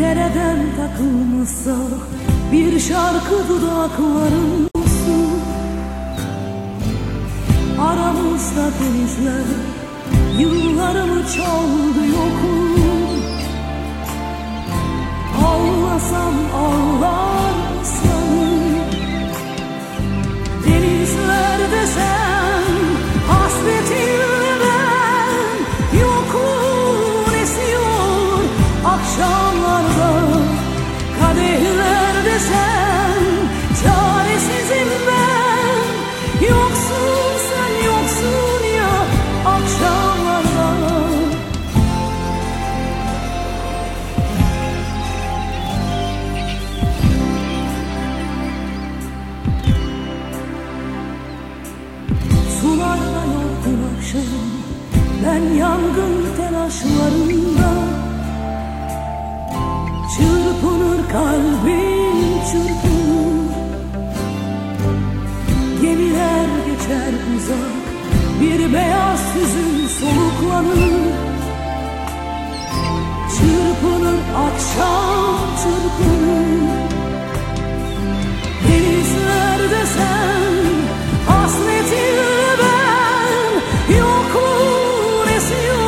Nereden takılmışsa bir şarkı dudakların su. Aramızda denizler yıllarımı çaldı yokum. Ağlasam ağlar sanırım. Denizlerde sen hasretinle ben yokluğun esiyor akşamlarda. Kadehlerde sen çaresizim ben. Yoksun sen yoksun ya akşamlarda. Sularla yorgun akşam ben yangın telaşlarında. Çırpınır kalbim çırpınır. Gemiler geçer uzak bir beyaz hüzün soluklanır. Çırpınır akşam çırpınır. Denizlerde sen hasretinle ben yokluğun esiyor